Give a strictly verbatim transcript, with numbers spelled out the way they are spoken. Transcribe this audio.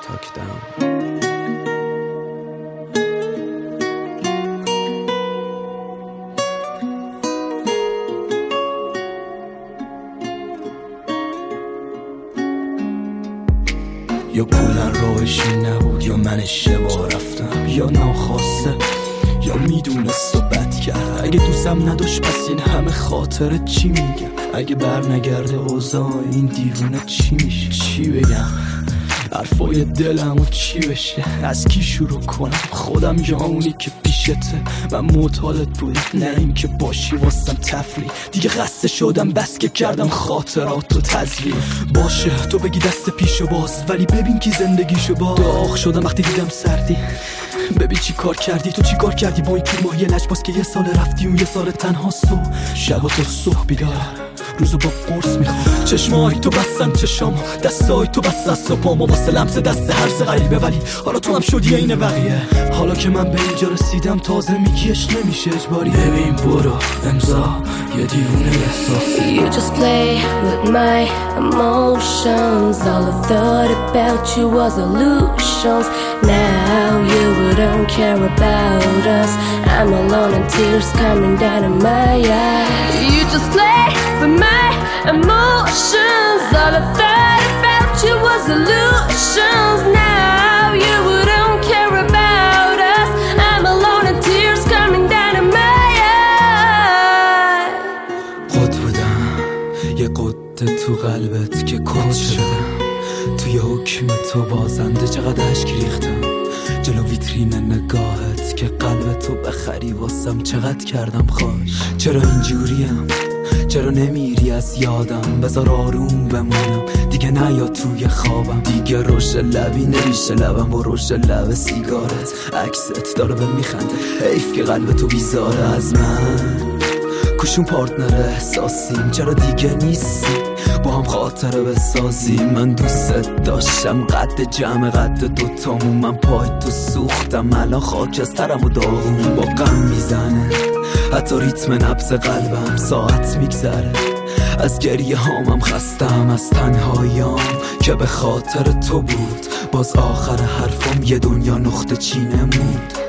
talk down. یا کلن راهشی نبود یا من اشتباه رفتم، یا ناخواسته یا میدونست و بد کرد. اگه دوستم نداشت پس این همه خاطره چی میگم؟ اگه بر نگرده اوضاع این دیوونه چی میشه؟ چی بگم؟ حرفای دلم و چی بشه؟ از کی شروع کنم؟ خودم یا اونی که پیشته؟ من معتادت بودم، نه این که باشی واسم تفریح. دیگه خسته شدم بس که کردم خاطرات و تزریق. باشه تو بگی دست پیشو باز، ولی ببین کی زندگیشو باز. داغ شدم وقتی دیدم سردی. ببین چی کار کردی تو، چی کار کردی با این پیر ماهی لجباز که یه سال رفتی اون یه سال تنها سو. شب تا صبح بیدار روزو با قرص میخوام. چشمای تو بستن چشامو، دستای تو بست دست و پامو واسه لمس دست هرز غریبه. ولی حالا تو هم شدی این بقیه. حالا که من به اینجا رسیدم تازه میگیش نمیشه اجباری. ببین برو امضا یه دیوونه احساسی. You just play with my emotions. All I thought about you was illusions. Now you wouldn't care about us. I'm alone and tears coming down in my eyes. You just play with my emotions. All I thought about you was illusions. Now you wouldn't care about us. I'm alone and tears coming down in my eyes. قد بودم یه قده تو قلبت که کد شدم. توی حکم تو بازنده چقدر اشک ریختم جلو ویترین نگاهت که قلب تو بخری واسم. چقدر کردم خواهش چرا اینجوریم؟ چرا نمیری از یادم؟ بذار آروم بمونم دیگه، نیا توی خوابم دیگه. روش لبی نمیشه لبم با روش لب سیگارت. عکست داره به میخنده، حیف که قلب تو بیزاره از من. کشون پارتنر احساسیم، چرا دیگه نیستی با هم خاطره بسازیم؟ من دوست داشتم قد جمع قد دوتامون. من پای تو سوختم الان خاکسترم و داغون. با غم میزنه حتی ریتم نبض قلبم. ساعت میگذره از گریه هامم، خستم از تنهاییام که به خاطر تو بود. باز آخر حرفم یه دنیا نقطه چینه موند.